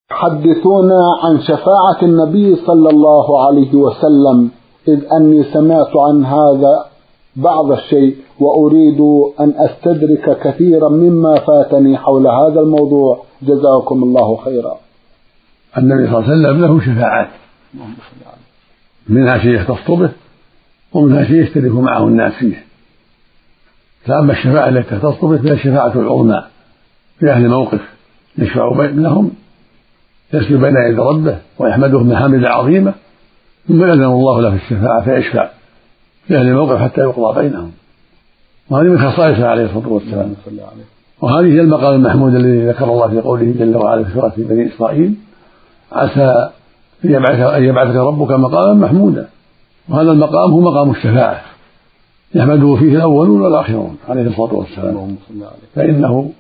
حدثونا عن شفاعة النبي صلى الله عليه وسلم، إذ أني سمعت عن هذا بعض الشيء وأريد أن أستدرك كثيرا مما فاتني حول هذا الموضوع، جزاكم الله خيرا. النبي صلى الله عليه وسلم له شفاعات، منها شيء يختص به ومنها شيء يشترك معه الناس فيه. فأما الشفاعة التي تختص به فهي الشفاعة العظمى في أهل موقف، يشفع بينهم، يسجد بين يدي ربه ويحمده بمحامد عظيمة، ثم يأذن الله له في الشفاعة فيشفع في أهل الموقف حتى يقضى بينهم. وهذه من خصائصه عليه الصلاة والسلام. وهذه هي المقام المحمود الذي ذكر الله في قوله جل وعلا في سورة بني إسرائيل: عسى أن يبعثك ربك مقاما محمودا. وهذا المقام هو مقام الشفاعة، يحمده فيه الأولون والآخرون عليه الصلاة والسلام، فإنه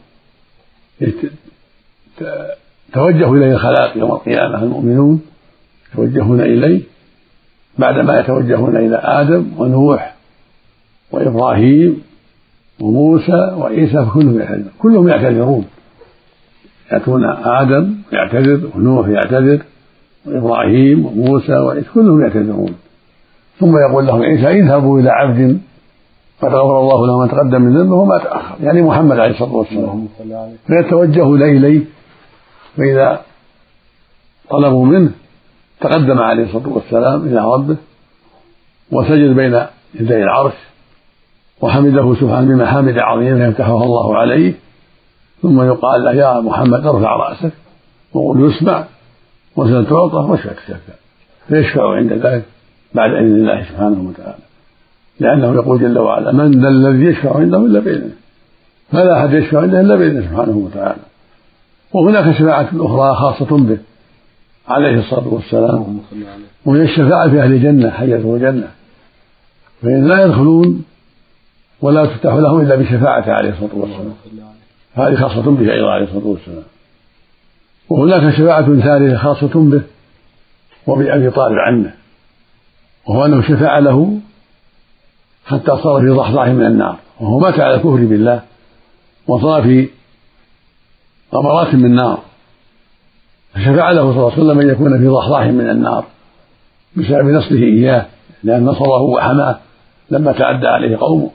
توجه إليه الخلائق يوم القيامة، المؤمنون يتوجهون إليه بعدما يتوجهون إلى آدم ونوح وإبراهيم وموسى وعيسى، كلهم يعتذرون، يأتون آدم يعتذر ونوح يعتذر وإبراهيم وموسى وعيسى كلهم يعتذرون، ثم يقول لهم عيسى: اذهبوا إلى عبد قد غفر الله له من تقدم من ذنبه وما تأخر، يعني محمد عليه الصلاة والسلام، فيتوجه إليه، فإذا طلبوا منه تقدم عليه الصلاة والسلام إلى ربه وسجد بين يدي العرش وحمده سبحانه بمحامد عظيمة يفتحها الله عليه، ثم يقال له: يا محمد ارفع رأسك وقل يسمع وسل تعطى واشفع تشفع، فيشفع عند ذلك بعد إذن الله سبحانه وتعالى، لأنه يقول جل وعلا: من ذا الذي يشفع عنده إلا بإذنه، فلا أحد يشفع عنده إلا بإذنه سبحانه وتعالى. وهناك شفاعة أخرى خاصة به عليه الصلاة والسلام، وهي الشفاعة في أهل الجنة حيث الجنة، فإن لا يدخلون ولا تفتح لهم إلا بشفاعة عليه الصلاة والسلام، هذه خاصة به أيضا عليه الصلاة والسلام. وهناك شفاعة ثالثة خاصة به وبأبي طالب عنه، وهو أنه شفع له حتى صار في ضحضاح من النار، وهو مات على الكفر بالله وصار في غمرات من نار، فشفع له صلى الله عليه وسلم أن يكون في ضحضاح من النار بسبب نصره إياه، لأن نصره وحماه لما تعدى عليه قومه،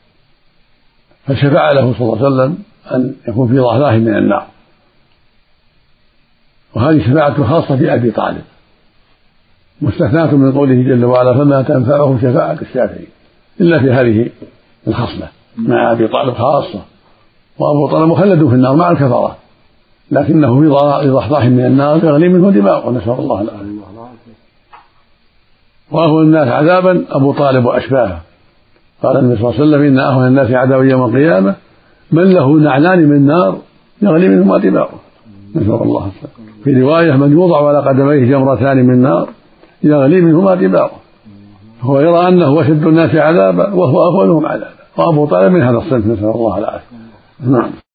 فشفع له صلى الله عليه وسلم أن يكون في ضحضاح من النار. وهذه شفاعة خاصة بأبي طالب، مستثناة من قوله جل وعلا: فما تنفعهم شفاعة الشافعين، إلا في هذه الخصلة مع أبي طالب خاصة. وأبو طالب مخلد في النار مع الكفرة، لكنه في ضحضاح من النار يغلي منه دماغه، نسأل الله العافية. وأهون الناس عذابا أبو طالب وأشباهه، قال النبي صلى الله عليه وسلم: إن أهون الناس عذابا يوم القيامة من له نعلان من نار يغلي منهما دماغه، نسأل الله العافية. في رواية: من يوضع على قدميه جمرتان من نار يغلي منهما دماغه، هو يرى أنه أشد الناس عذابا وهو أهونهم عذابا، وأبو طالب من هذا الصنف، نسأل الله العافية. نعم.